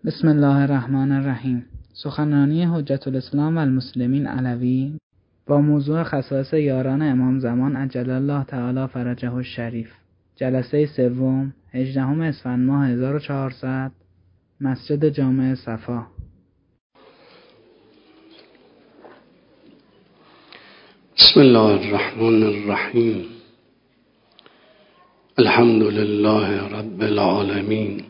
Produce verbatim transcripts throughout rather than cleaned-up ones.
بسم الله الرحمن الرحیم. سخنرانی حجت الاسلام و المسلمین علوی با موضوع خصائص یاران امام زمان عجل الله تعالی فرجه الشریف. جلسه سوم، هجدهم اسفند ماه هزار و چهارصد، مسجد جامع صفا. بسم الله الرحمن الرحیم. الحمد لله رب العالمین،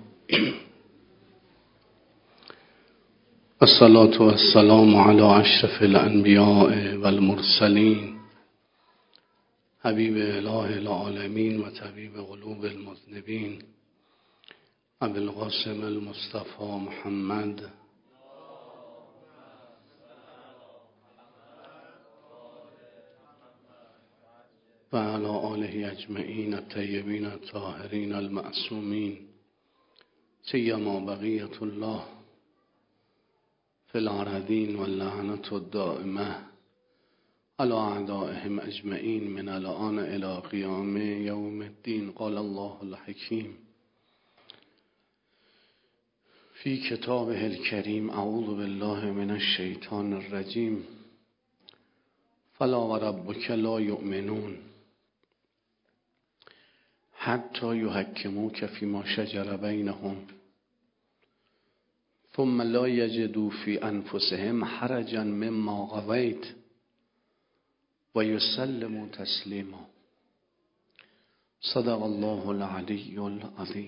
والصلاة والسلام على اشرف الانبیاء والمرسلین، حبیب اله العالمین و طبیب قلوب المذنبین، ابی القاسم المصطفى محمد و علی آله اجمعین الطیبین الطاهرین المعصومین، سیما بقیة الله فی الارضین واللعنة الدائمة علی اعدائهم اجمعین من الآن الی قیام یوم الدین. قال الله الحکیم فی کتابه الکریم: اعوذ بالله من الشیطان الرجیم. فلا وربک لا یؤمنون حتی یحکموک فیما شجر بینهم ثم لا یجدوا فی انفسهم حرجا مما قضیت و یسلموا تسلیما. صدق الله العلی العظیم.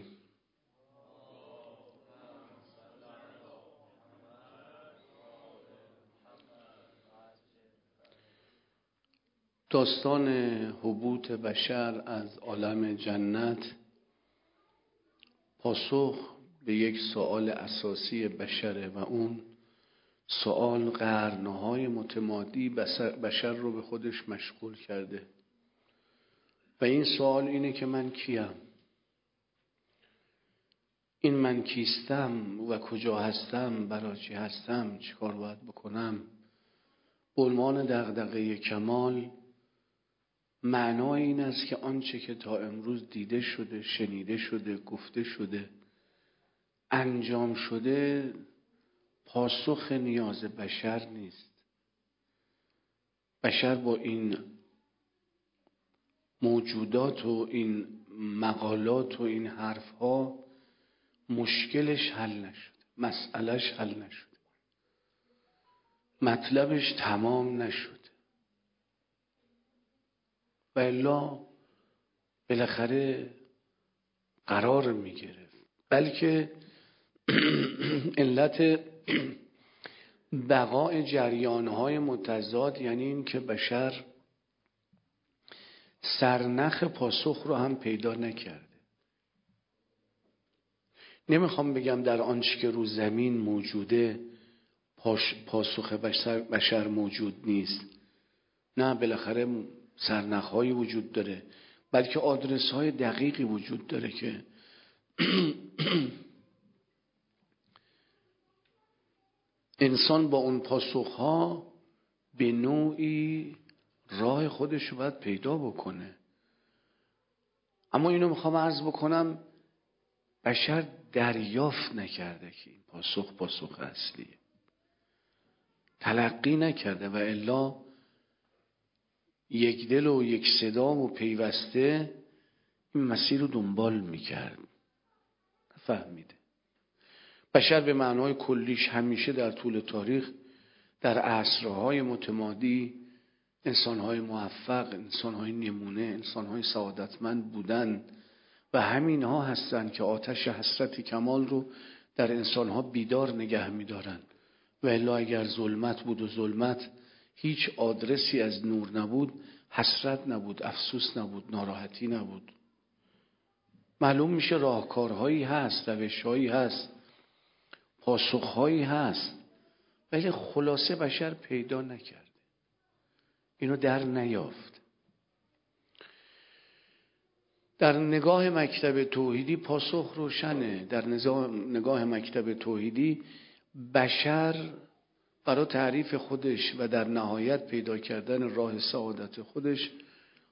داستان هبوط بشر از عالم جنت پاسخ به یک سوال اساسی بشره و اون سوال قرنهای متمادی بشر رو به خودش مشغول کرده و این سوال اینه که من کیم؟ این من کیستم و کجا هستم؟ برای چی هستم؟ چی کار باید بکنم؟ عنوان دغدغه کمال معنای این است که آنچه که تا امروز دیده شده، شنیده شده، گفته شده، انجام شده پاسخ نیاز بشر نیست. بشر با این موجودات و این مقالات و این حرفها مشکلش حل نشد، مسئلهش حل نشد، مطلبش تمام نشد و الا بالاخره قرار می گرفت. بلکه علت بقای جریانهای متضاد یعنی این که بشر سرنخ پاسخ رو هم پیدا نکرده. نمیخوام بگم در آنچه که رو زمین موجوده پاسخ بشر, بشر موجود نیست، نه، بالاخره سرنخ‌هایی وجود داره، بلکه آدرس‌های دقیقی وجود داره که انسان با اون پاسخ‌ها به نوعی راه خودش رو باید پیدا بکنه. اما اینو میخوام عرض بکنم بشر دریافت نکرده که این پاسخ پاسخ اصلیه، تلقی نکرده و الا یک دل و یک صدا و پیوسته این مسیر رو دنبال میکرد، فهمیده. بشر به معنای کلیش همیشه در طول تاریخ در عصرهای متمادی انسانهای موفق، انسانهای نمونه، انسانهای سعادتمند بودن و همینها هستند که آتش حسرت کمال رو در انسانها بیدار نگه میدارن و الا اگر ظلمت بود و ظلمت هیچ آدرسی از نور نبود، حسرت نبود، افسوس نبود، ناراحتی نبود. معلوم میشه راهکارهایی هست، روشهایی هست، پاسخهایی هست، ولی خلاصه بشر پیدا نکرده، اینو در نیافت. در نگاه مکتب توحیدی پاسخ روشنه. در نگاه مکتب توحیدی بشر برای تعریف خودش و در نهایت پیدا کردن راه سعادت خودش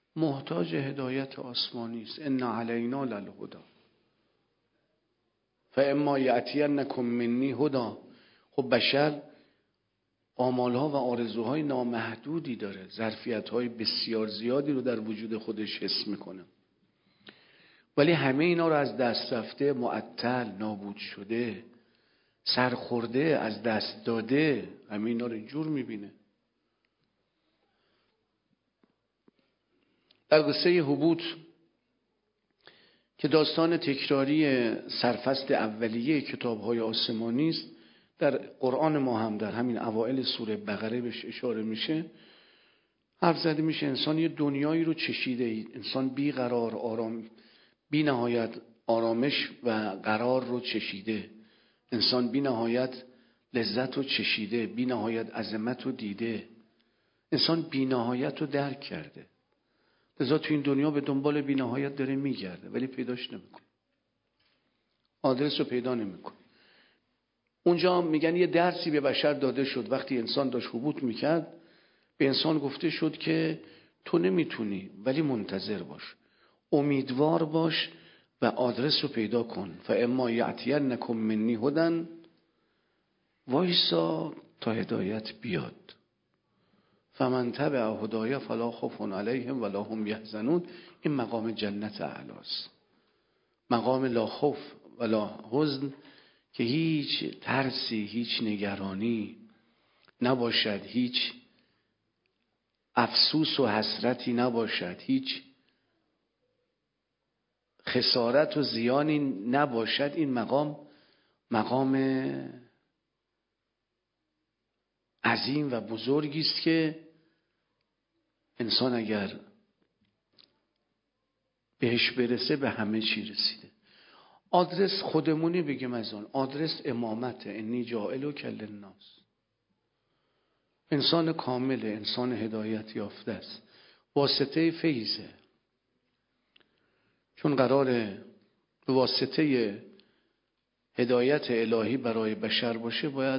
محتاج هدایت آسمانی است. ان علینا للهدی. فاما یأتینکم منی هدی. خب بشر آمالها و آرزوهای نامحدودی داره، ظرفیت‌های بسیار زیادی رو در وجود خودش حس میکنه، ولی همه اینا رو از دست رفته، معطل، نابود شده، سرخورده، از دست داده، همه اینا رو اینجور میبینه. در قصه حبوط که داستان تکراری سرفصل اولیه کتاب‌های آسمانی است، در قرآن ما هم در همین اوائل سوره بقره بهش اشاره میشه. حرف زده میشه انسان یه دنیایی رو چشیده، انسان بی قرار، آرام، بی نهایت آرامش و قرار رو چشیده، انسان بی نهایت لذت رو چشیده، بی نهایت عظمت رو دیده، انسان بی نهایت رو درک کرده، لذا تو این دنیا به دنبال بی نهایت داره میگرده ولی پیداش نمیکنه، آدرس رو پیدا نمیکنه. اونجا میگن یه درسی به بشر داده شد. وقتی انسان داشت حبوط میکرد به انسان گفته شد که تو نمیتونی ولی منتظر باش، امیدوار باش و آدرس رو پیدا کن. فاما یأتینکم منی هدی، وایسا تا هدایت بیاد. فمن تبع هدای فلا خوف علیهم ولا هم یحزنون. این مقام جنت اعلاست، مقام لا خوف ولا حزن، که هیچ ترسی، هیچ نگرانی نباشد، هیچ افسوس و حسرتی نباشد، هیچ خسارت و زیانی نباشد. این مقام مقام عظیم و بزرگی است که انسان اگر بهش برسه به همه چی رسیده. آدرس خودمونی بگیم از آن، آدرس امامت، انی جاعلک للناس. انسان کامل، انسان هدایت یافته است، واسطه فیضه، چون قراره به واسطه هدایت الهی برای بشر باشه، باید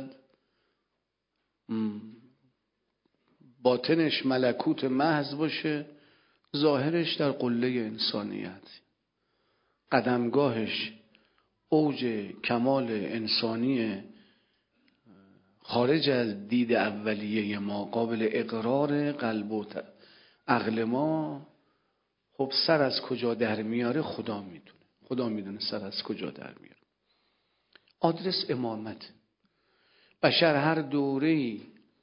باطنش ملکوت محض باشه، ظاهرش در قله انسانیت، قدمگاهش اوج کمال انسانی خارج از دید اولیه ما، قابل اقرار قلب و عقل ما. خب سر از کجا در میاره خدا میدونه، خدا میدونه سر از کجا در میاره. آدرس امامت. بشر هر دوره‌ای،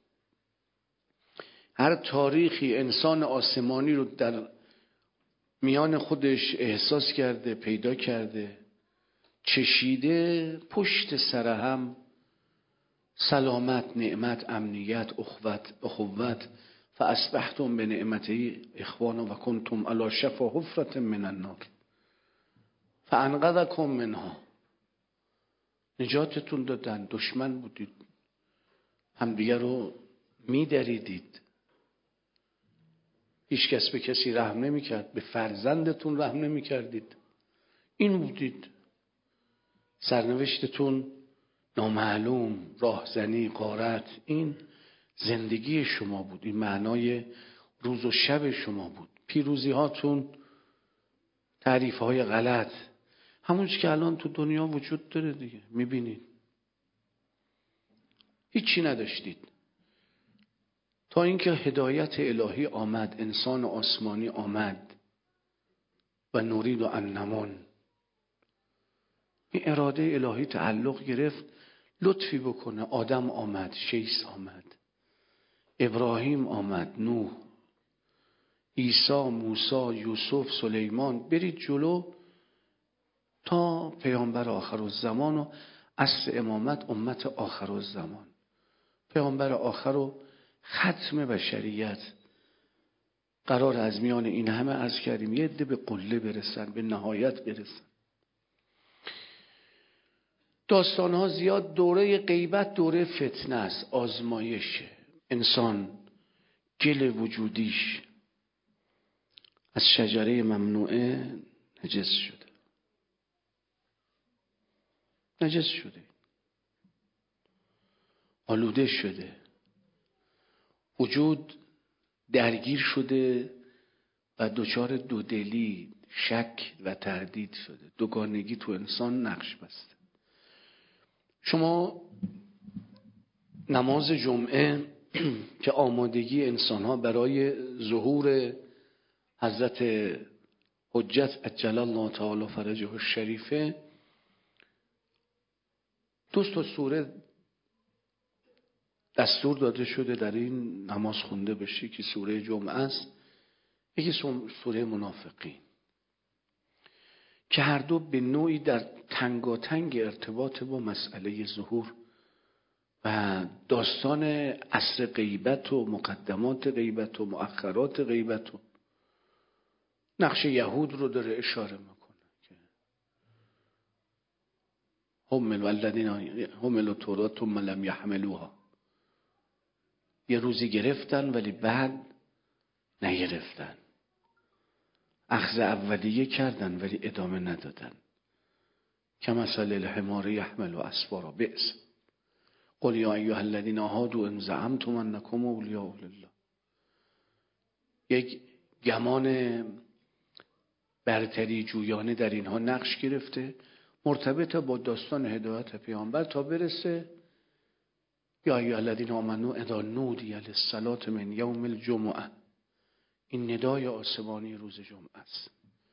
هر تاریخی انسان آسمانی رو در میان خودش احساس کرده، پیدا کرده، چشیده، پشت سر هم سلامت، نعمت، امنیت، اخوت، اخوت فاصبحتم بنعمته اخوانا و کنتم علی شفا حفرة من النار فانقذکم منها. نجاتتون دادن، دشمن بودید، همدیگه رو میدریدید، هیچ کس به کسی رحم نمی کرد، به فرزندتون رحم نمی کردید، این بودید. سرنوشتتون نامعلوم، راهزنی، غارت، این زندگی شما بود، این معنای روز و شب شما بود. پیروزی هاتون تعریف های غلط، همون چی که الان تو دنیا وجود داره دیگه، میبینید هیچی نداشتید تا اینکه هدایت الهی آمد، انسان آسمانی آمد و نورید و انمون، این اراده الهی تعلق گرفت لطفی بکنه. آدم آمد، شیس آمد، ابراهیم آمد، نوح، عیسی، موسی، یوسف، سلیمان، برید جلو تا پیامبر آخرالزمان و اصل امامت امت آخرالزمان، پیامبر آخر و ختم بشریت. قرار از میان این همه عرض کردیم یه عده به قله برسن، به نهایت برسن. داستان ها زیاد. دوره غیبت دوره فتنه است، آزمایشه. انسان گل وجودیش از شجره ممنوعه نجس شده، نجس شده، آلوده شده، وجود درگیر شده و دچار دودلی، شک و تردید شده. دوگانگی تو انسان نقش بسته. شما نماز جمعه که آمادگی انسان‌ها برای ظهور حضرت حجت عجل الله تعالی فرجه الشریفه، دو تا سوره دستور داده شده در این نماز خونده بشه که سوره جمعه است، یکی سوره منافقین، که هر دو به نوعی در تنگاتنگ ارتباط با مسئله ظهور و داستان عصر غیبت و مقدمات غیبت و مؤخرات غیبت و نقش یهود رو داره اشاره میکنه که هم الذین حملوا التوراة ثم لم یحملوها، یه روزی گرفتن ولی بعد نگرفتن، اخذ اولیه کردن ولی ادامه ندادن، کمثل الحمار یحمل اسفارا بئس قل یا ایها الذین هادوا ان زعمتم انکم اولیاء لله. یک گمان برتری جویانه در اینها نقش گرفته، مرتبط با داستان هدایت پیامبر تا برسه یا ایها الذین آمنوا اذا نودی للصلاة من یوم الجمعه. این ندای آسمانی روز جمعه است.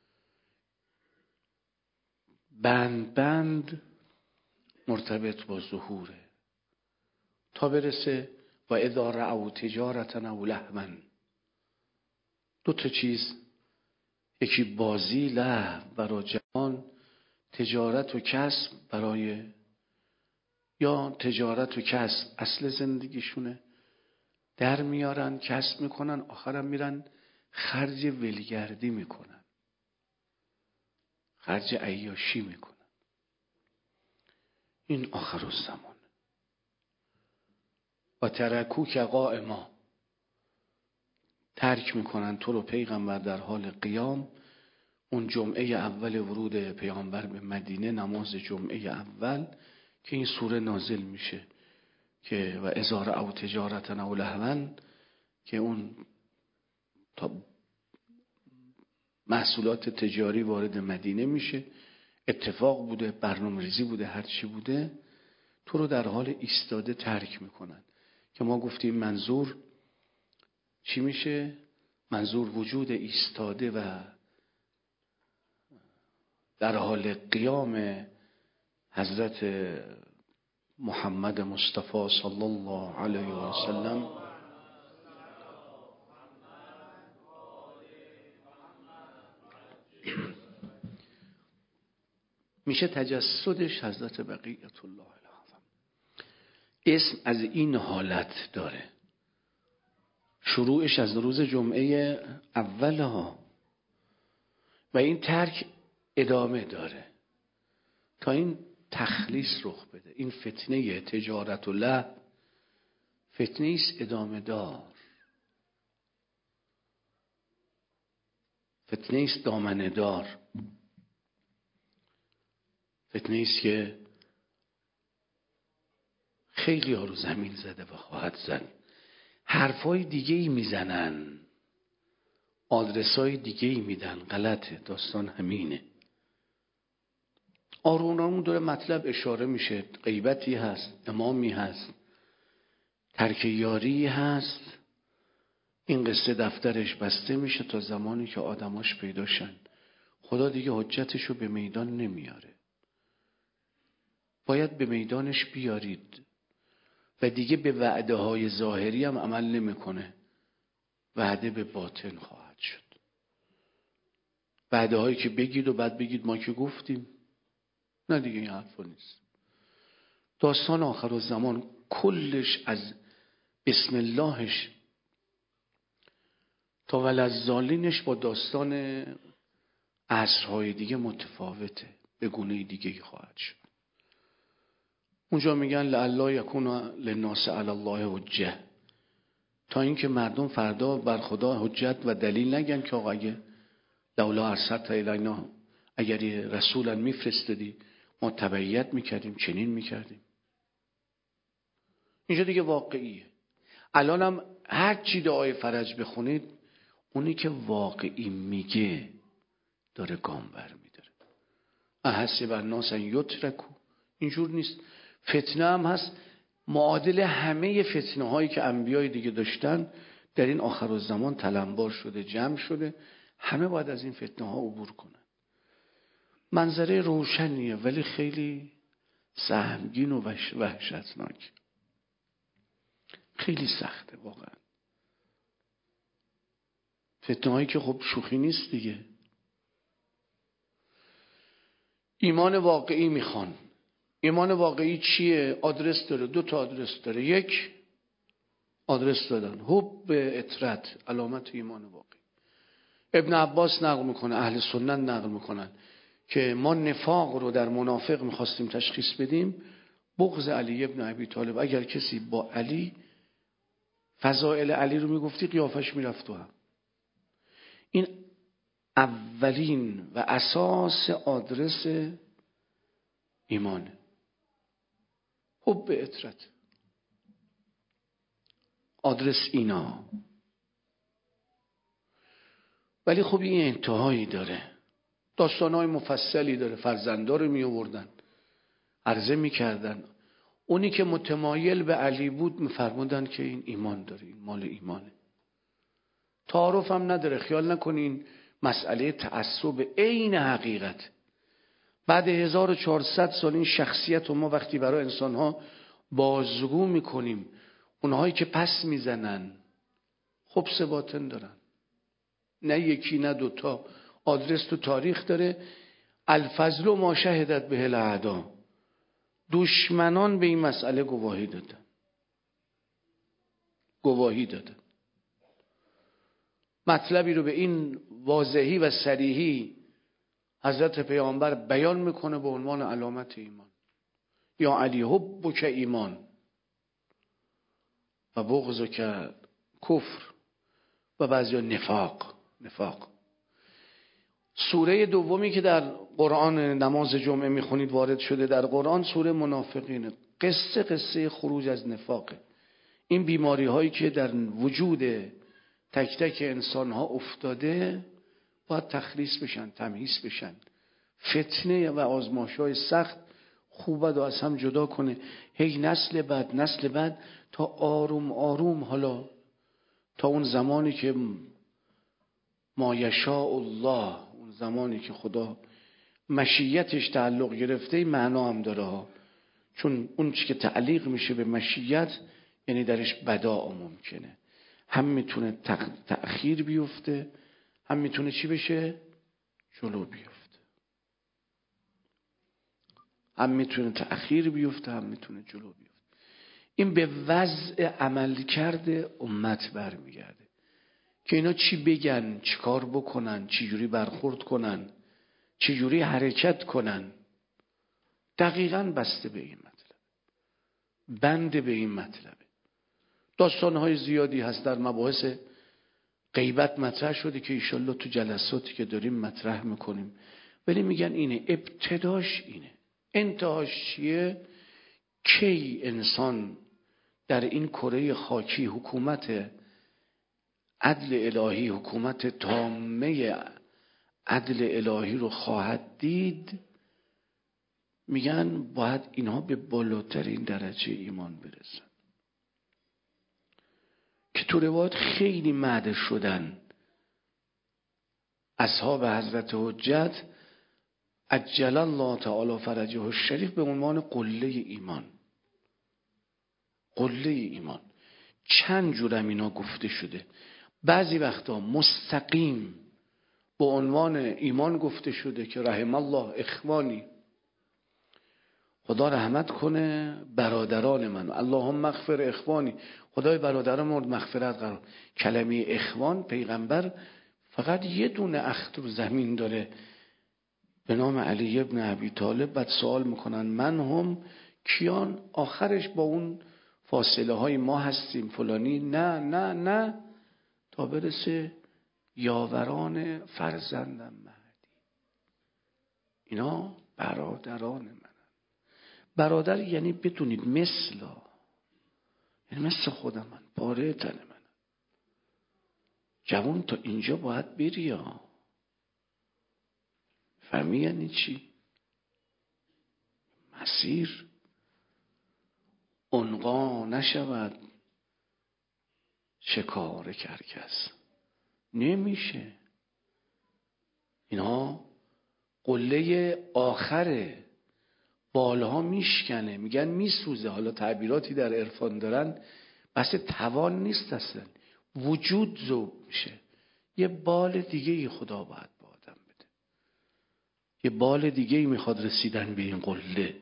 بند بند مرتبط با ظهوره تا برسه و اذا رأوا تجارة او لهوا. دو تا چیز، یکی بازی لهو برای جوان، تجارت و کسب برای، یا تجارت و کسب اصل زندگیشونه، در میارن کسب میکنن، آخرم میرن خرج ولگردی میکنن، خرج عیاشی میکنن. این آخر الزمان. و ترکوک قائما، ترک میکنن تو رو پیغمبر در حال قیام. اون جمعه اول ورود پیامبر به مدینه، نماز جمعه اول که این سوره نازل میشه که و اذا رأوا تجارة او لهوا، که اون تا محصولات تجاری وارد مدینه میشه، اتفاق بوده، برنامه‌ریزی بوده، هر چی بوده، تو رو در حال ایستاده ترک میکنن. که ما گفتیم منظور چی میشه؟ منظور وجود ایستاده و در حال قیام حضرت محمد مصطفی صلی الله علیه و سلم میشه تجسدش حضرت بقیت الله الاعظم. اسم از این حالت داره. شروعش از روز جمعه اول ها و این ترک ادامه داره تا این تخلیص رخ بده. این فتنه تجارت و لهو فتنه است ادامه دار، فتنه است دامنه دار، فتنه است که خیلی ها رو زمین زده و خواهد زد. حرفای دیگه ای میزنن، آدرسای دیگه ای میدن، غلطه. داستان همینه. آرونامون داره مطلب اشاره میشه. غیبتی هست، امامی هست، ترک یاری هست. این قصه دفترش بسته میشه تا زمانی که آدماش پیداشن. خدا دیگه حجتشو به میدان نمیاره. باید به میدانش بیارید و دیگه به وعده های ظاهری هم عمل نمیکنه. وعده به باطن خواهد شد. وعده هایی که بگید و بعد بگید ما که گفتیم. نه دیگه این حرفا نیست. داستان آخر الزمان کلش از بسم اللهش تا ولذالینش با داستان عصرهای دیگه متفاوته، به گونه دیگه خواهد شد. اونجا میگن لعلی یکون للناس علی الله حجه، تا اینکه مردم فردا بر خدا حجت و دلیل نگن که آقا اگه لولا ارسلت الینا، اگر رسولا میفرستادی ما تبعیت میکردیم، چنین میکردیم. اینجا دیگه واقعیه. الان هم هر چی دعای فرج بخونید، اونی که واقعی میگه داره گام برمیداره. احسب الناس ان یترکوا، اینجور نیست. فتنه هم هست معادل همه فتنه هایی که انبیای دیگه داشتن در این آخرالزمان تلمبار شده، جمع شده. همه باید از این فتنه ها عبور کنن. منظره روشنیه ولی خیلی سهمگین و وحشتناک، خیلی سخته واقعا. فتنه هایی که خب شوخی نیست دیگه. ایمان واقعی میخوان. ایمان واقعی چیه؟ آدرس داره، دو تا آدرس داره. یک، آدرس دادن حب اطرت، علامت ایمان واقعی. ابن عباس نقل میکنه، اهل سنت نقل میکنن که ما نفاق رو در منافق میخواستیم تشخیص بدیم، بغض علی ابن ابی طالب. اگر کسی با علی فضائل علی رو میگفتی قیافش میرفت و هم. این اولین و اساس آدرس ایمانه، حب اطرت. آدرس اینا. ولی خب این انتهایی داره، داستانهای مفصلی داره. فرزندا رو می آوردن، عرضه می کردن. اونی که متمایل به علی بود میفرمودن که این ایمان داره، این مال ایمانه. تعارف هم نداره. خیال نکنین مسئله تعصب عین حقیقت. بعد هزار و چهارصد سال این شخصیت رو ما وقتی برای انسانها بازگو میکنیم، اونهایی که پس میزنن خبث باطن دارن، نه یکی نه دوتا. آدرس تو تاریخ داره. الفضل ما شهدت به الاعدا. دشمنان به این مسئله گواهی دادن، گواهی دادن. مطلبی رو به این واضحی و صریحی حضرت پیامبر بیان میکنه به عنوان علامت ایمان. یا علی حبک ایمان و بغضک کفر و بعضی نفاق. نفاق. سوره دومی که در قرآن نماز جمعه میخونید وارد شده در قرآن، سوره منافقینه. قصه قصه خروج از نفاقه. این بیماری هایی که در وجود تک تک انسان ها افتاده باید تخلیص بشن، تمحیص بشن. فتنه و آزمایش های سخت خوبه و از هم جدا کنه. هی نسل بعد نسل بعد تا آروم آروم، حالا تا اون زمانی که ما یشاء الله، اون زمانی که خدا مشیتش تعلق گرفته. این معنا هم داره ها، چون اون چی که تعلیق میشه به مشیت یعنی درش بدا ممکنه. هم میتونه تأخیر بیفته، هم میتونه چی بشه؟ جلو بیفته. هم میتونه تأخیر بیفته، هم میتونه جلو بیفته. این به وضع عمل کرده امت برمیگرده که اینا چی بگن، چی کار بکنن، چی جوری برخورد کنن، چی جوری حرکت کنن. دقیقاً بسته به این مطلب، بند به این مطلبه. داستانهای زیادی هست در مباحث غیبت مطرح شده که ایشالله تو جلساتی که داریم مطرح میکنیم. ولی میگن اینه، ابتداش اینه. انتهاش چیه؟ کی انسان در این کره خاکی حکومت عدل الهی، حکومت تامه عدل الهی رو خواهد دید، میگن باید اینها به بالاترین درجه ایمان برسن که تو روایت خیلی معده شدن. اصحاب حضرت حجت عجل الله تعالی فرجه الشریف به عنوان قله ایمان. قله ایمان چند جورم اینا گفته شده. بعضی وقتا مستقیم به عنوان ایمان گفته شده که رحم الله اخوانی، خدا رحمت کنه برادران من، اللهم اغفر اخوانی، خدای برادران مورد مغفرت قرار. کلمه اخوان، پیغمبر فقط یه دونه اخت رو زمین داره به نام علی ابن ابی طالب. بعد سوال میکنن من هم کیان؟ آخرش با اون فاصله های ما هستیم فلانی، نه نه نه، تا برسه یاوران فرزندم مهدی. اینا برادران منن. برادر یعنی بدونید مثلا، یعنی مثل خودم من، پاره تن من. جوان تا اینجا باید بری ها. فهمی یعنی چی؟ مسیر عنقا نشود شکار کرکس. نمیشه. اینا قله آخره، بالها میشکنه، میگن میسوزه. حالا تعبیراتی در عرفان دارن، بس توان نیست اصلا، وجود ذوب میشه. یه بال دیگه ای خدا باید با آدم بده، یه بال دیگه ای میخواد رسیدن به این قله.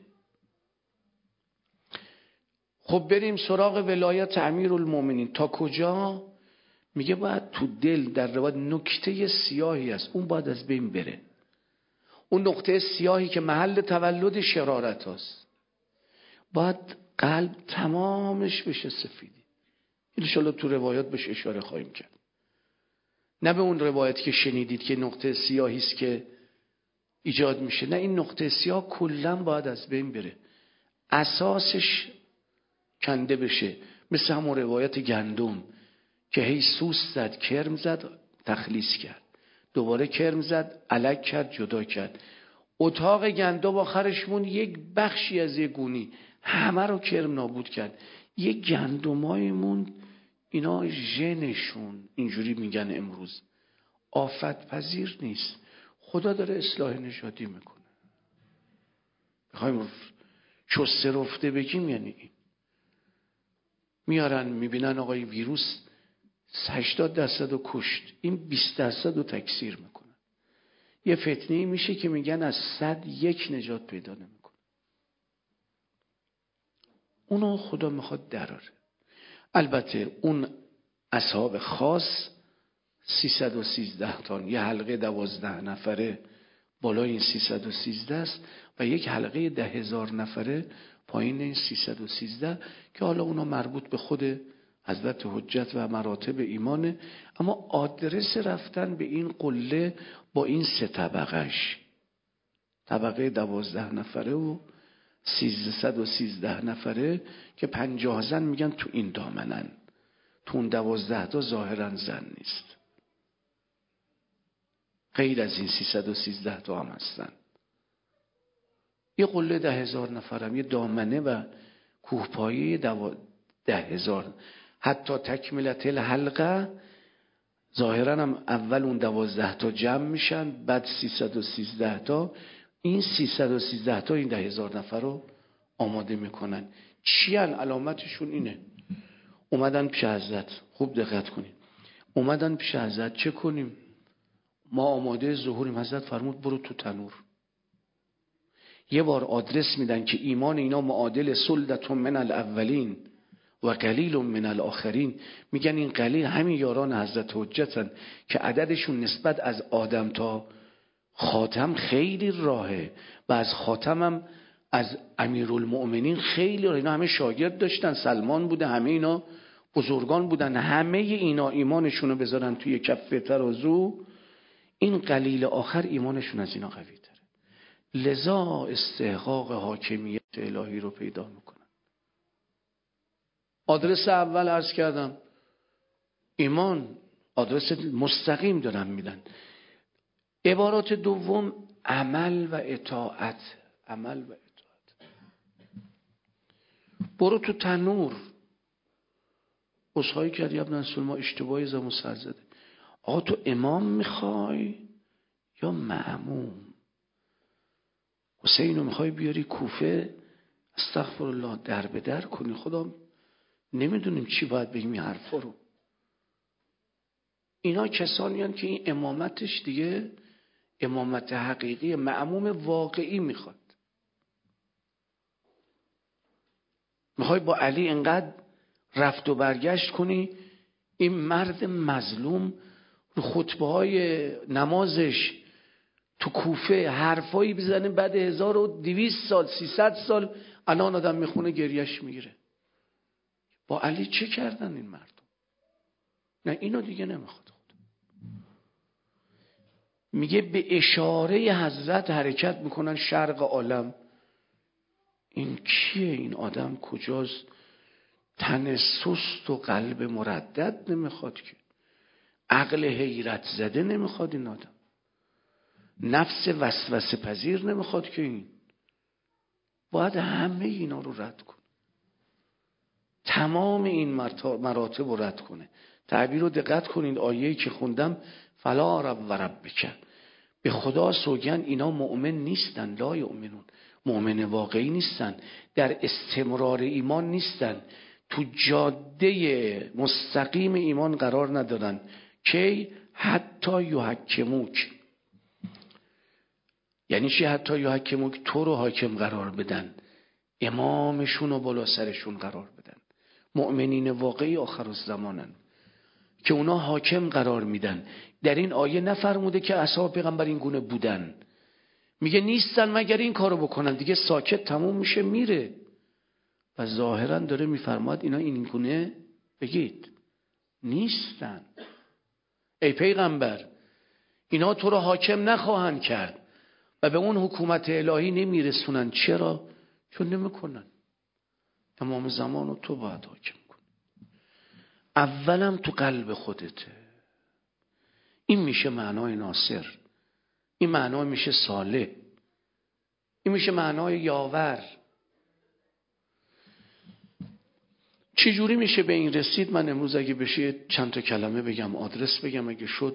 خب بریم سراغ ولایت امیرالمومنین. تا کجا؟ میگه باید تو دل در روایت نکته سیاهی است، اون باید از بین بره. اون نقطه سیاهی که محل تولد شرارت هست، باید قلب تمامش بشه سفیدی. انشالله تو روایات بهش اشاره خواهیم کرد. نه به اون روایتی که شنیدید که نقطه سیاهی است که ایجاد میشه، نه، این نقطه سیاه کلا باید از بین بره، اساسش کنده بشه. مثل همون روایت گندم که هی سوس زد، کرم زد، تخلیص کرد، دوباره کرم زد، الگ کرد، جدا کرد. اتاق گندم آخرش مون یک بخشی از یک گونی، همه رو کرم نابود کرد. یک گندمای مون، اینا ژنشون اینجوری میگن امروز آفت پذیر نیست. خدا داره اصلاح نژادی میکنه. میخوایم چسته رفته بگیم یعنی این. میارن میبینن آقای ویروس هشتاد درصد رو کشت، این بیست درصد رو تکثیر میکنه. یه فتنه میشه که میگن از صد یک نجات پیدا نمیکنه. اونو خدا میخواد دراره. البته اون اصحاب خاص سیصد و سیزده تا، یه حلقه دوازده نفره بالای این سیصد و سیزده است و یک حلقه ده هزار نفره پایین این سیصد و سیزده که حالا اونا مربوط به خود حضرت حجت و مراتب ایمانه. اما آدرس رفتن به این قله با این سه طبقهش، طبقه دوازده نفره و سیصد و سیزده نفره که پنجاه زن میگن تو این دامنن، تو اون دوازده تا ظاهرا زن نیست، غیر از این سیصد و سیزده تا هم هستن. یه قله ده هزار نفرم، یه دامنه و کوهپایه دو... ده هزار، حتی تکملت الحلقه. ظاهرا هم اول اون دوازده تا جمع میشن، بعد سیصد و سیزده تا. این سیصد و سیزده تا این ده هزار نفر رو آماده میکنن. چیان؟ علامتشون اینه. اومدن پیش حضرت، خوب دقت کنید، اومدن پیش حضرت چه کنیم؟ ما آماده ظهوریم. حضرت فرمود برو تو تنور. یه بار آدرس میدن که ایمان اینا معادل سلدت من الاولین و قلیل من الاخرین. میگن این قلیل همین یاران حضرت حجتن که عددشون نسبت از آدم تا خاتم خیلی راهه و از خاتم هم از امیرالمؤمنین خیلی راه. اینا همه شاگرد داشتن، سلمان بوده، همه اینا بزرگان بودن، همه اینا ایمانشون رو بذارن توی کفه ترازو، این قلیل آخر ایمانشون از اینا قوی تره، لذا استحقاق حاکمیت الهی رو پیدا میکنن. آدرس اول عرض کردم ایمان، آدرس مستقیم دارن میدن. عبارات دوم عمل و اطاعت. عمل و اطاعت. برو تو تنور. عذرخواهی کردی ابن رسول، ما اشتباهی زمون سر زده. آقا تو امام میخوای یا مأموم؟ حسینو میخوای بیاری کوفه، استغفرالله، در به در کنی؟ خدا نمیدونیم چی باید بگیم این حرفا رو. اینا کسانی هستند که این امامتش دیگه امامت حقیقی، مأموم واقعی میخواد. میخوای با علی انقدر رفت و برگشت کنی؟ این مرد مظلوم رو خطبه های نمازش تو کوفه حرفایی بزنه بعد هزار و دویست سال سیصد سال الان آدم میخونه گریش میگیره. با علی چه کردن این مردم؟ نه اینو دیگه نمیخواد. خود میگه به اشاره حضرت حرکت میکنن شرق عالم. این کیه؟ این آدم کجاست؟ تن سست و قلب مردد نمیخواد که، عقل حیرت زده نمیخواد این آدم، نفس وسوسه پذیر نمیخواد که. این باید همه اینا رو رد کن. تمام این مراتب رو رد کنه. تعبیر رو دقت کنید، آیه‌ای که خوندم فلا رب و ربک، به خدا سوگند اینا مؤمن نیستن، لا یؤمنون، مؤمن واقعی نیستن، در استمرار ایمان نیستن، تو جاده مستقیم ایمان قرار ندارن. کی؟ حتی یحکموک. یعنی چی حتی یحکموک؟ تو رو حاکم قرار بدن، امامشون رو بالا سرشون قرار بدن. مؤمنین واقعی آخرالزمانن که اونا حاکم قرار میدن. در این آیه نفرموده که اصحاب پیغمبر این گونه بودن، میگه نیستن مگر این کارو بکنن، دیگه ساکت تموم میشه میره. و ظاهرا داره میفرماد اینا این گونه بگید نیستن. ای پیغمبر اینا تو رو حاکم نخواهند کرد و به اون حکومت الهی نمیرسونن. چرا؟ چون نمیکنن. امام زمان رو تو باید حاکم کن. اولم تو قلب خودته. این میشه معنای ناصر، این معنای میشه صالح، این میشه معنای یاور. چی جوری میشه به این رسید؟ من امروز اگه بشه چند تا کلمه بگم، آدرس بگم، اگه شد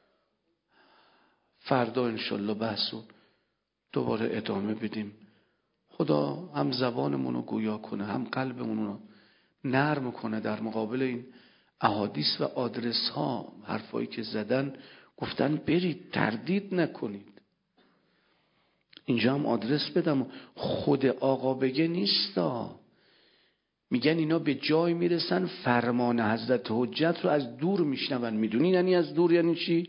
فردا انشالله بحثو دوباره ادامه بدیم. خدا هم زبانمون رو گویا کنه، هم قلبمون رو نرم کنه در مقابل این احادیث و آدرس ها، حرفایی که زدن. گفتن برید، تردید نکنید. اینجا هم آدرس بدم، خود آقا بگه نیستا. میگن اینا به جای میرسن فرمان حضرت حجت رو از دور میشنون. میدونی یعنی از دور یعنی چی؟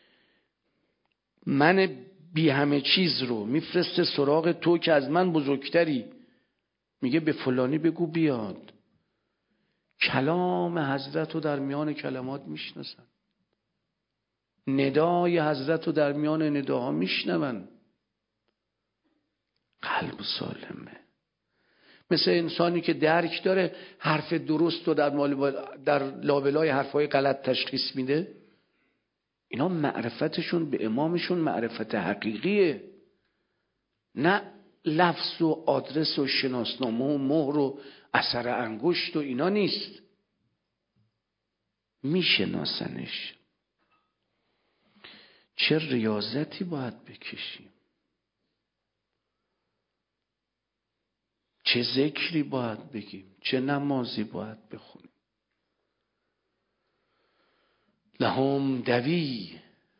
من بی همه چیز رو میفرسته سراغ تو که از من بزرگتری، میگه به فلانی بگو بیاد. کلام حضرت رو در میان کلمات میشناسن، ندای حضرت رو در میان نداها میشنون. قلب سالمه. مثل انسانی که درک داره حرف درست رو در, در لابلای حرفای غلط تشخیص میده. اینا معرفتشون به امامشون معرفت حقیقیه، نه لفظ و آدرس و شناسنامه و مهر و اثر انگشت و اینا نیست. میشناسنش. چه ریاضتی باید بکشیم، چه ذکری باید بگیم، چه نمازی باید بخونیم. لهم دوی،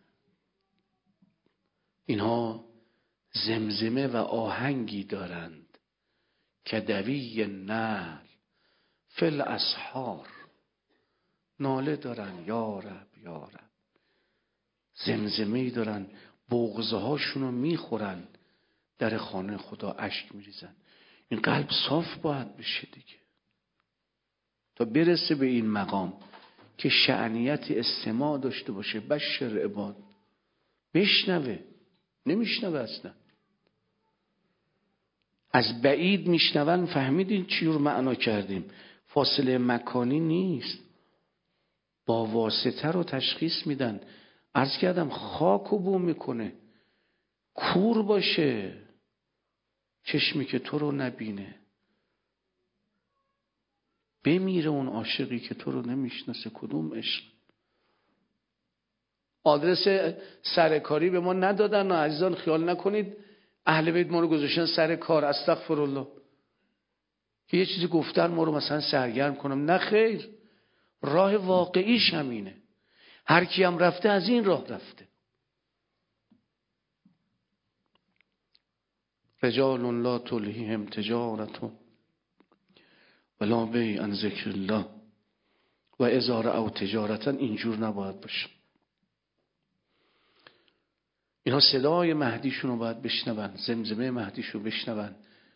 اینها زمزمه و آهنگی دارند که دوی نعل فی الاسحار، ناله دارن یا رب یا رب، زمزمه‌ای دارن، بغضه هاشونو میخورن، در خانه خدا اشک میریزن. این قلب صاف باید بشه دیگه تا برسه به این مقام که شأنیت استماع داشته باشه. بشر عباد، بشنوه. نمیشنوه اصلا، از بعید میشنون. فهمیدین چی رو معنا کردیم؟ فاصله مکانی نیست، با واسطه رو تشخیص میدن. عرض کردم خاک و بو میکنه، کور باشه، چشمی که تو رو نبینه، بمیره اون عاشقی که تو رو نمیشناسه. کدوم عشق؟ آدرس سرکاری به ما ندادن. عزیزان خیال نکنید اهل بیت ما رو گذاشتن سر کار، استغفرالله، که یه چیزی گفتن ما رو مثلا سرگرم کنم. نه خیر، راه واقعیش همینه. هر کی هم رفته از این راه رفته. رجال لا تلهیهم تجارت ولا بیع عن ذکر الله و اذا رأوا تجارتا. اینجور نباید باشه. اینا صدای مهدیشون رو باید بشنون، زمزمه مهدیشون رو بشنون.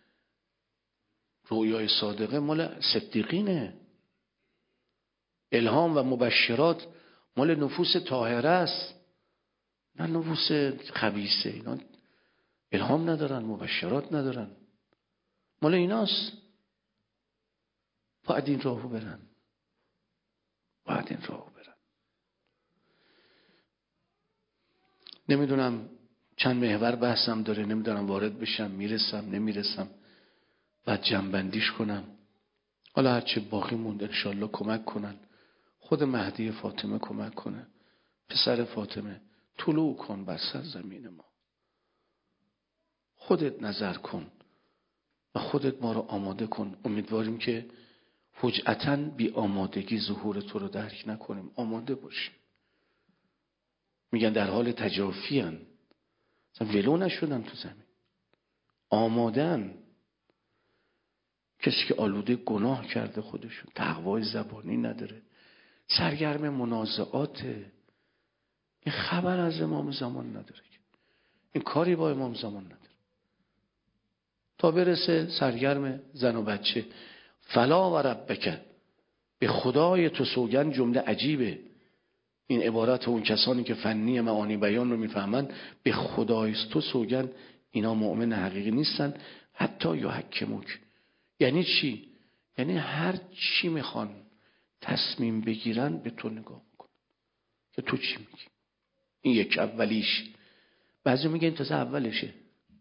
رویای صادقه مال صدیقینه. الهام و مبشرات مال نفوس طاهره است، نه نفوس خبیثه. اینا الهام ندارن، مبشرات ندارن، مال ایناست. باید این راهو برن، باید این راهو برن. نمیدونم چند محور بحثم داره، نمیدونم وارد بشم، میرسم نمیرسم، بعد جنبندیش کنم. حالا هرچه باقی مونده انشالله کمک کنن، خود مهدی فاطمه کمک کنه، پسر فاطمه طلوع کن بر سرزمین ما، خودت نظر کن و خودت ما رو آماده کن. امیدواریم که فجأتاً بی آمادگی ظهور تو رو درک نکنیم، آماده باشیم. میگن در حال تجافی هن، ولو نشدن تو زمین، آمادن. کسی که آلوده گناه کرده خودشون، تقوای زبانی نداره، سرگرم منازعاته، این خبر از امام زمان نداره، این کاری با امام زمان نداره، تا برسه سرگرم زن و بچه. فلا و ربک، به خدای تو سوگند. جمله عجیبه این عبارت اون کسانی که فنی معانی بیان رو میفهمن. به خدای تو سوگند، اینا مؤمن حقیقی نیستن. حتی یحکموک یعنی چی؟ یعنی هر چی میخوان تصمیم بگیرن به تو نگاه میکن که تو چی میگی. این یک اولیش. بعضی میگن این تازه اولشه.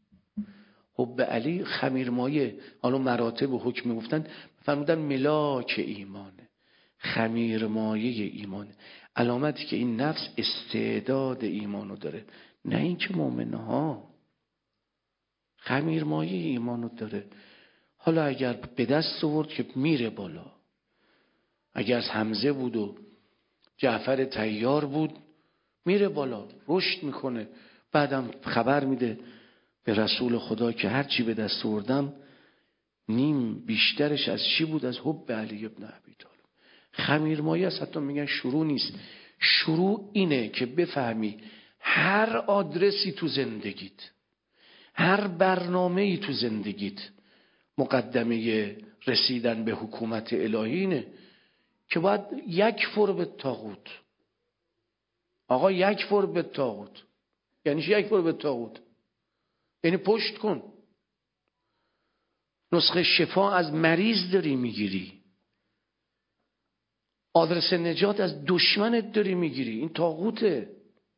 حب علی خمیرمایه. حالا مراتب و حکم میگفتن، فرمودن ملاک ایمانه، خمیرمایه ایمانه، علامتی که این نفس استعداد ایمانو داره، نه این که مؤمنه ها، خمیرمایه ایمانو داره. حالا اگر به دست آورد که میره بالا، اگر از حمزه بود و جعفر طیار بود میره بالا، رشد میکنه. بعدم خبر میده به رسول خدا که هر چی به دست آوردم نیم بیشترش از چی بود؟ از حب علی ابن ابی طالب. خمیرمایه است. حتی میگن شروع نیست، شروع اینه که بفهمی هر آدرسی تو زندگیت، هر برنامه‌ای تو زندگیت مقدمه رسیدن به حکومت الهی اینه که باید یک فر به طاغوت. آقا یک فر به طاغوت یعنی یک فر به طاغوت یعنی پشت کن. نسخه شفا از مریض داری میگیری، آدرس نجات از دشمنت داری میگیری، این طاغوته.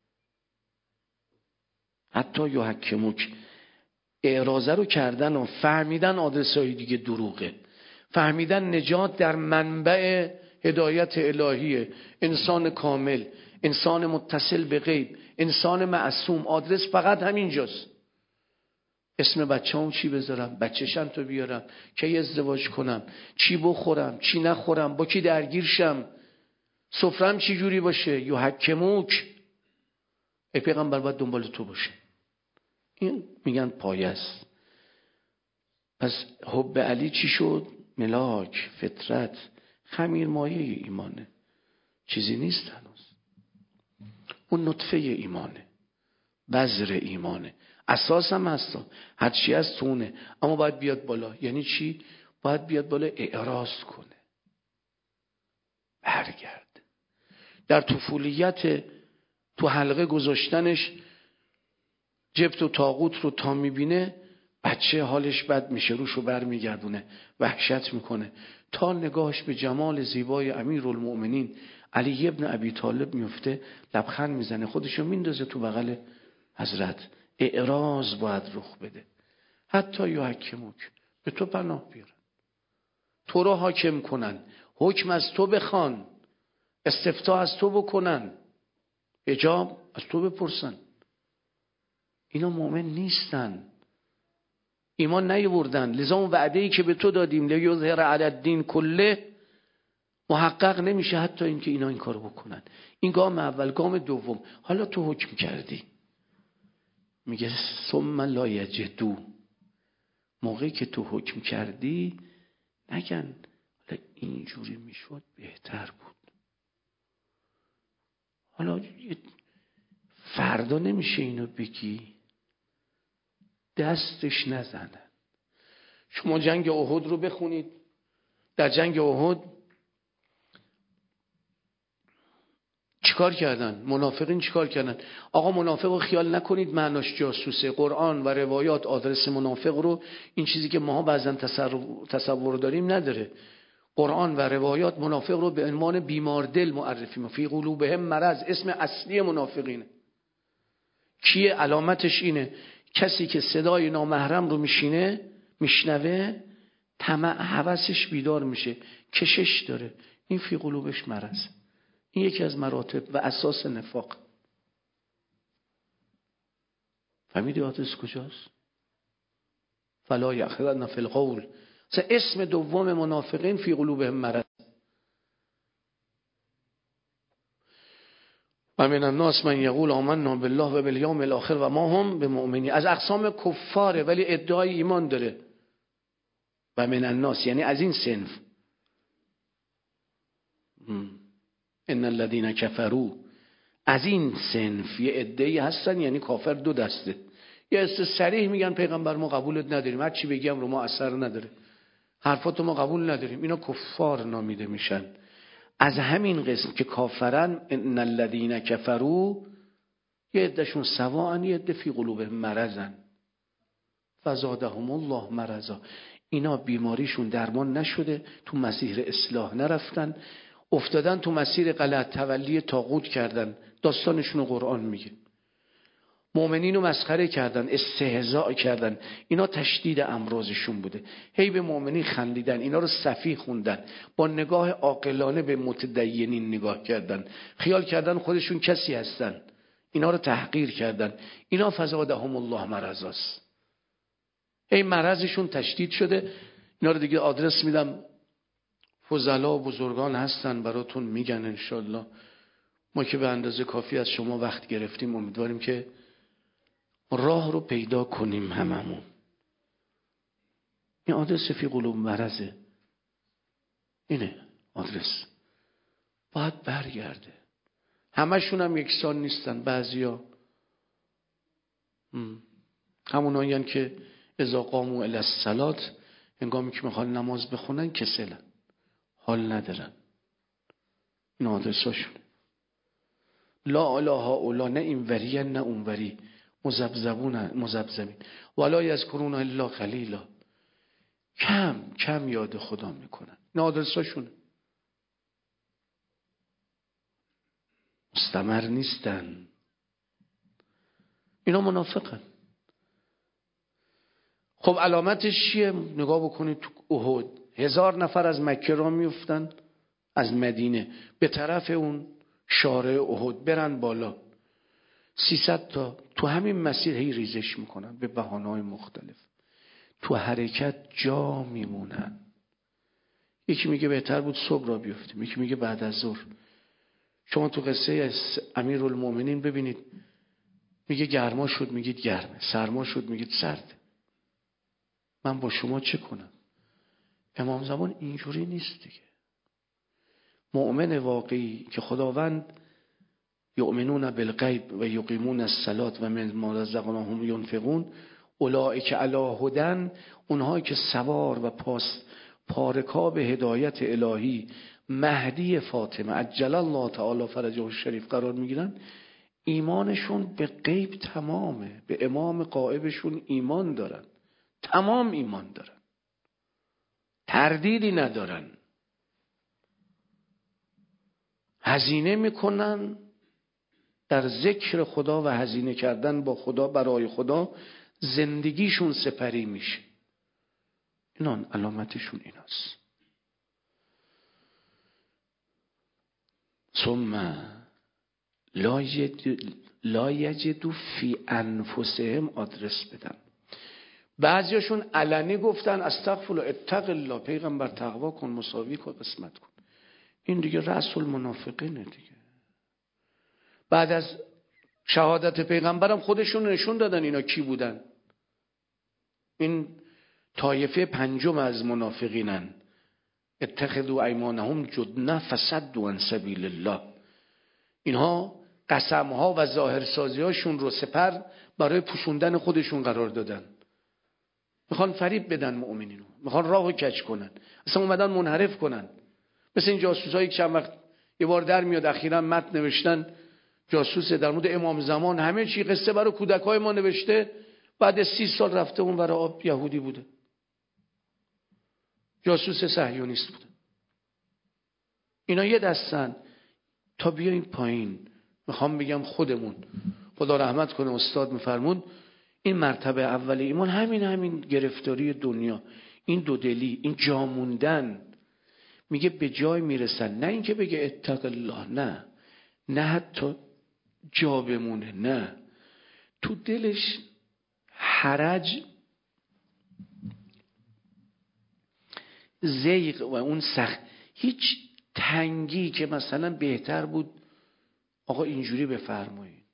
حتی یحکموک، اعراضه رو کردن و فهمیدن آدرس های دیگه دروغه، فهمیدن نجات در منبع هدایت الهیه، انسان کامل، انسان متصل به غیب، انسان معصوم. آدرس فقط همینجاست. اسم بچه هم چی بذارم، بچه چند تا بیارم، کی ازدواج کنم، چی بخورم، چی نخورم، با کی درگیر شم، سفرم چی جوری باشه. یحکموک، ای پیغمبر باید دنبال تو باشه. این میگن پایه است. پس حب علی چی شد؟ ملاک، فطرت، خمیرمایه ایمانه، چیزی نیست هنوز. اون نطفه ایمانه، بذر ایمانه، اساس هم هستا، هرچی از تونه، اما باید بیاد بالا. یعنی چی؟ باید بیاد بالا، اعراض کنه، برگرد. در طفولیت تو حلقه گذاشتنش جبت و طاغوت رو تا میبینه بچه حالش بد میشه، روشو بر میگردونه، وحشت میکنه، تا نگاهش به جمال زیبای امیرالمؤمنین علی ابن ابی طالب میفته، لبخند میزنه، خودشو میندازه تو بغل حضرت. اعراض باید رخ بده. حتی یحکموک، به تو پناه بیارن، تو رو حاکم کنن، حکم از تو بخوان، استفتاء از تو بکنن، اجاب از تو بپرسن. اینا مؤمن نیستن، ایمان نیاوردن. لذا اون وعده‌ای که به تو دادیم لیظهر علی الدین کله محقق نمیشه حتی اینکه اینا این کارو بکنن. این گام اول. گام دوم، حالا تو حکم کردی، میگه ثم لا یجدو، موقعی که تو حکم کردی نگن حالا اینجوری میشد بهتر بود، حالا فردا نمیشه اینو بگی، دستش نزنن. شما جنگ احد رو بخونید. در جنگ احد چیکار کردن؟ منافقین چیکار کردن؟ آقا منافق رو خیال نکنید معناش جاسوسه. قرآن و روایات آدرس منافق رو، این چیزی که ما بعضا تصور داریم نداره. قرآن و روایات منافق رو به عنوان بیمار دل معرفی می‌کنه. فی قلوبهم مرض، اسم اصلی منافقینه. کیه؟ علامتش اینه، کسی که صدای نامحرم رو میشینه، میشنوه، طمع هوسش بیدار میشه، کشش داره، این فی قلوبش مرض. این یکی از مراتب و اساس نفاق. فهمیدی آدرس کجاست؟ فلا یخرن فی القول. اسم دوم منافقین فی قلوبهم مرض. و من الناس من یقول آمنا بالله و بالیوم الاخر و ما هم بمؤمنین. از اقسام کفاره ولی ادعای ایمان داره. و من الناس یعنی از این صنف. ان الذين كفروا، از این صنف یه عده‌ای هستن، یعنی کافر دو دسته. یه است صریح میگن پیغمبر ما قبولت نداریم، هر چی بگیم رو ما اثر نداره، حرفاتو ما قبول نداریم. اینا کفار نامیده میشن. از همین قسم که کافرن، ان الذين كفروا، یه عدهشون سواء، یه عده فی قلوبهم مرضن فزادهم الله مرضا. اینا بیماریشون درمان نشده، تو مسیر اصلاح نرفتن، افتادن تو مسیر غلط، تولی طاغوت کردن. داستانشون قرآن میگه. مؤمنین رو مسخره کردن، استهزاء کردن. اینا تشدید امراضشون بوده. هی به مؤمنین خندیدن، اینا رو سفیه خوندن، با نگاه عاقلانه به متدینین نگاه کردن، خیال کردن خودشون کسی هستن، اینا رو تحقیر کردن. اینا فزادهم الله مرضاست. هی مرضشون تشدید شده. اینا رو دیگه آدرس میدم، فضلا و بزرگان هستن براتون میگن انشالله. ما که به اندازه کافی از شما وقت گرفتیم، امیدواریم که راه رو پیدا کنیم هممون. این آدرس فی قلوب مرضه. اینه آدرس. باید برگرده. همشون هم یکسان نیستن. بعضیا همونایین که اذا قاموا الی الصلاة، هنگامی که میخوان نماز بخونن کسلن، حال ندارن. این آدرساشونه. لا اله الا، نه این وری نه اون وری، مذبذبون مذبذبین ولا یذکرون الا قلیلا، کم کم یاد خدا میکنن. این آدرساشونه. مستمر نیستن. اینا منافقن. خب علامتش چیه؟ نگاه بکنید تو احد هزار نفر از مکه را میفتن، از مدینه به طرف اون شارع احد برن بالا. سیصد تا تو همین مسیر هی ریزش میکنن به بهانه‌های مختلف. تو حرکت جا میمونن. یکی میگه بهتر بود صبح را بیفتیم، یکی میگه بعد از ظهر. شما تو قصه امیرالمومنین ببینید، میگه گرما شد میگید گرمه، سرما شد میگید سرده. من با شما چه کنم؟ امام زمان اینجوری نیست دیگه. مؤمن واقعی که خداوند یؤمنون بالغیب و یقیمون الصلاة و مما رزقناهم ینفقون اولئک علی هدی، اونهایی که سوار و پاس پارکاب هدایت الهی مهدی فاطمه عجل الله تعالی فرجه الشریف قرار میگیرن، ایمانشون به غیب تمامه. به امام غایبشون ایمان دارن، تمام ایمان دارن، تردیدی ندارن. هزینه میکنن در ذکر خدا و هزینه کردن با خدا برای خدا، زندگیشون سپری میشه. اینان علامتشون ایناست. ثم لا یجد لا یجدو فی انفسهم، آدرس بدن. بعضیاشون علنی گفتن استغفر الله اتق الله، پیغمبر تقوا کن، مساوی کن، قسمت کن. این دیگه رأس المنافقینه دیگه. بعد از شهادت پیغمبرم خودشون نشون دادن اینا کی بودن. این طایفه پنجم از منافقینن. اتخذوا ایمانهم جدنه فصدوا عن سبیل الله. اینها قسمها و ظاهرسازی هاشون رو سپر برای پوشوندن خودشون قرار دادن. میخوان فریب بدن مؤمنین رو، میخوان راهو کج کنن، اصلا اومدن منحرف کنن. مثل این جاسوسایی که چند وقت یه بار در میاد، اخیراً متن نوشتن جاسوس در مورد امام زمان، همه چی قصه برای کودکای ما نوشته، بعد سی سال رفته اون برای آب یهودی بوده، جاسوس صهیونیست بوده. اینا یه دستن. تا بیاین پایین، میخوام بگم خودمون، خدا رحمت کنه استاد میفرمون، این مرتبه اول ایمان همین همین گرفتاری دنیا، این دودلی، این جا موندن، میگه به جای میرسن، نه اینکه بگه اتق الله، نه نه حتی جا بمونه، نه، تو دلش حرج، زیغ و اون سخت، هیچ تنگی که مثلا بهتر بود آقا اینجوری بفرمایید،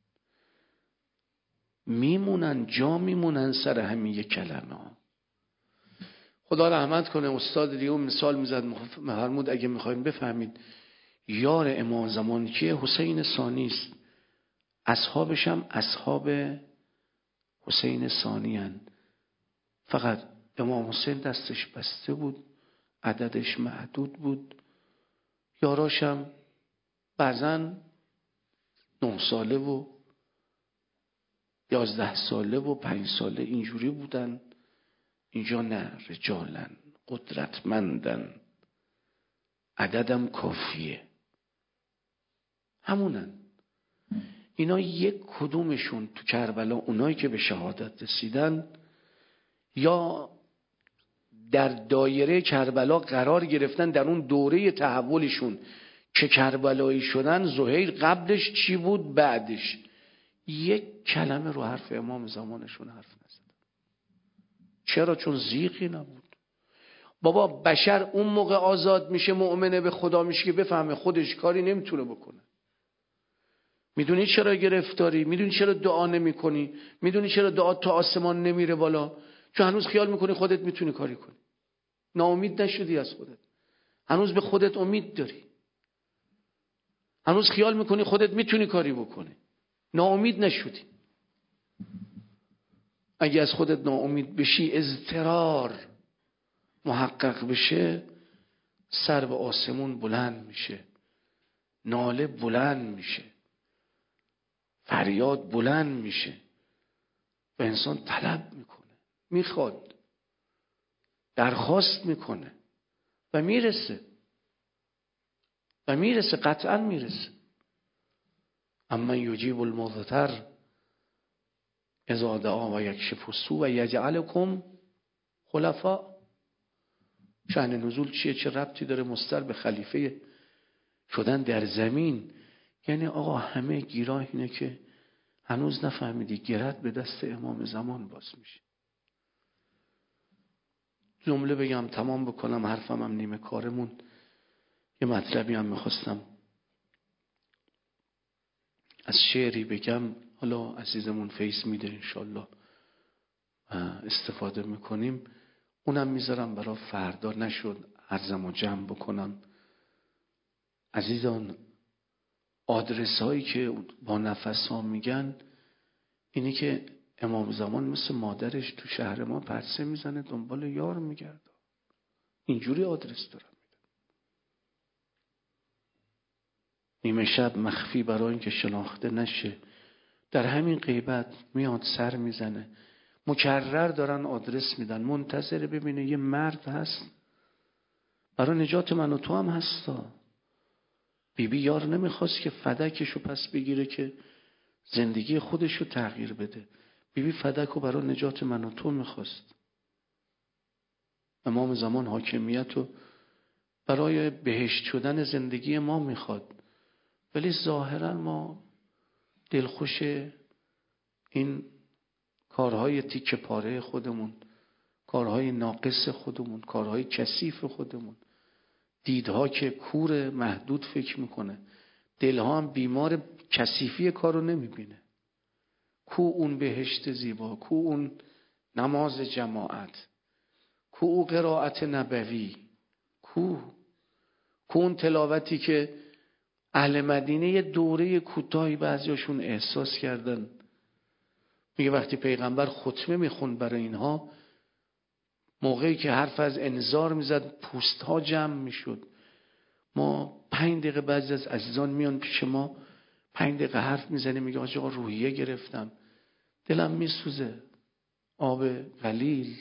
میمونن جا میمونن سر همین یک کلمه ها. خدا رحمت کنه استاد دیگه مثال میزد، فرمود اگه میخوایم بفهمید یار امام زمان کیه، حسین ثانی است، اصحابش هم اصحاب حسین ثانی هستند، فقط امام حسین دستش بسته بود، عددش محدود بود، یاراشم بعضا نه ساله و یازده ساله و پنج ساله اینجوری بودن. اینجا نه، رجالن قدرتمندن، عددم کافیه، همونن. اینا یک کدومشون تو کربلا، اونایی که به شهادت رسیدن یا در دایره کربلا قرار گرفتن، در اون دوره تحولشون که کربلایی شدن، زهیر قبلش چی بود بعدش، یک کلمه رو حرف امام زمانشون حرف نزد. چرا؟ چون زیغی نبود. بابا بشر اون موقع آزاد میشه، مؤمنه به خدا میشه که بفهمه خودش کاری نمیتونه بکنه. میدونی چرا گرفتاری؟ میدونی چرا دعا نمی کنی؟ میدونی چرا دعا تا آسمان نمیره بالا؟ چون هنوز خیال میکنی خودت میتونی کاری کنی. ناامید نشدی از خودت، هنوز به خودت امید داری، هنوز خیال میکنی خودت میتونی کاری بکنی، ناامید نشدی. اگه از خودت ناامید بشی، اضطرار محقق بشه، سر به آسمون بلند میشه، ناله بلند میشه، فریاد بلند میشه و انسان طلب میکنه، میخواد، درخواست میکنه و میرسه و میرسه قطعا میرسه. اما یجیب المضطر اذا دعا و یکشف السوء و یجعلکم خلفاء. شأن نزول چیه؟ چه ربطی داره مضطر به خلیفه شدن در زمین؟ یعنی آقا همه گیراه اینه که هنوز نفهمیدی گرت به دست امام زمان باز میشه. جمله بگم تمام بکنم، حرفم هم نیمه کارمون. یه مطلبی هم میخواستم از شعری بگم، حالا عزیزمون فیض میده انشالله استفاده میکنیم، اونم میذارم برای فردا، نشد عرضمو جمع بکنم. عزیزان، آدرس هایی که با نفس ها میگن اینی که امام زمان مثل مادرش تو شهر ما پرسه میزنه دنبال یار میگرده، اینجوری آدرس دارم میده. نیمه شب مخفی برای اینکه شناخته نشه، در همین غیبت میاد سر میزنه، مکرر دارن آدرس میدن، منتظر ببینه یه مرد هست برای نجات من و تو هم هستا. بیبی یار نمیخواست که فدکشو پس بگیره که زندگی خودشو تغییر بده، بیبی فدکو برای نجات من و تو میخواست. امام زمان حاکمیتو برای بهشت شدن زندگی ما میخواد، ولی ظاهرا ما دلخوش این کارهای تیکه پاره خودمون، کارهای ناقص خودمون، کارهای کثیف خودمون، دیدها که کور محدود فکر میکنه، دلها هم بیمار کثیفی کارو نمیبینه. کو اون بهشت زیبا، کو اون نماز جماعت، کو اون قرائت نبوی، کو کو اون تلاوتی که اهل مدینه یه دوره کوتاهی بعضیاشون احساس کردن. میگه وقتی پیغمبر خطبه میخوند برای اینها، موقعی که حرف از انذار میزد پوست ها جمع میشد. ما پنج دقیقه بعضی از عزیزان میان پیش ما، پنج دقیقه حرف میزنیم، میگه آقا روحیه گرفتم، دلم میسوزه، آب قلیل،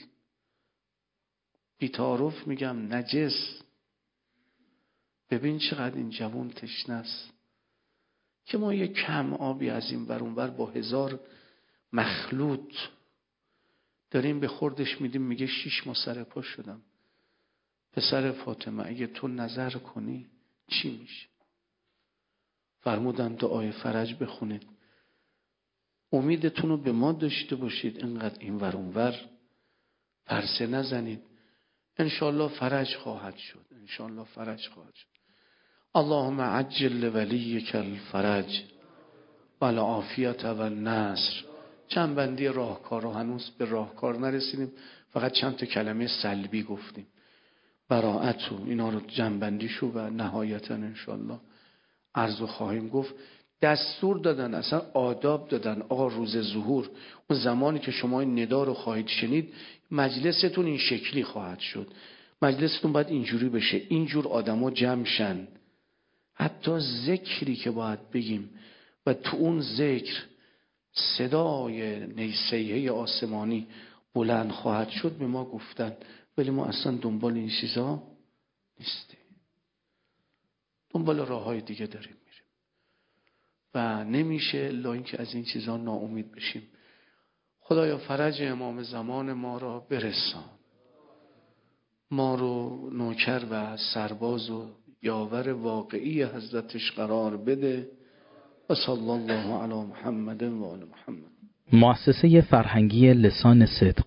بی‌تعارف میگم نجس. ببین چقدر این جوان تشنه است که ما یک کم آبی از این بر اون بر با هزار مخلوط داریم به خوردش میدیم، میگه شیش ماه سر پا شدم. پسر فاطمه اگه تو نظر کنی چی میشه؟ فرمودن دعای فرج بخونید. امیدتون رو به ما داشته باشید، اینقدر این ور اون ور پرسه نزنید. انشالله فرج خواهد شد، انشالله فرج خواهد شد. اللهم عجل ولیک الفرج و العافیت و النصر. چند بندی راهکار رو هنوز به راهکار نرسیدیم، فقط چند تا کلمه سلبی گفتیم. براءت و اینا رو جنبندیشو و نهایتا انشالله عرض خواهیم گفت. دستور دادن، اصلا آداب دادن. آقا روز ظهور اون زمانی که شما این ندا رو خواهید شنید، مجلستون این شکلی خواهد شد. مجلستون باید اینجوری بشه، اینجور آدما جمع شن. حتی ذکری که باید بگیم و تو اون ذکر صدای نیسیه آسمانی بلند خواهد شد به ما گفتن، ولی ما اصلا دنبال این چیزا نیستیم. دنبال راههای دیگه داریم میریم و نمیشه الا اینکه از این چیزا ناامید بشیم. خدایا فرج امام زمان ما را برسان، ما رو نوکر و سرباز و یاور واقعی حضرتش قرار بده. و صلی الله علی محمد و آل محمد. مؤسسه فرهنگی لسان صدق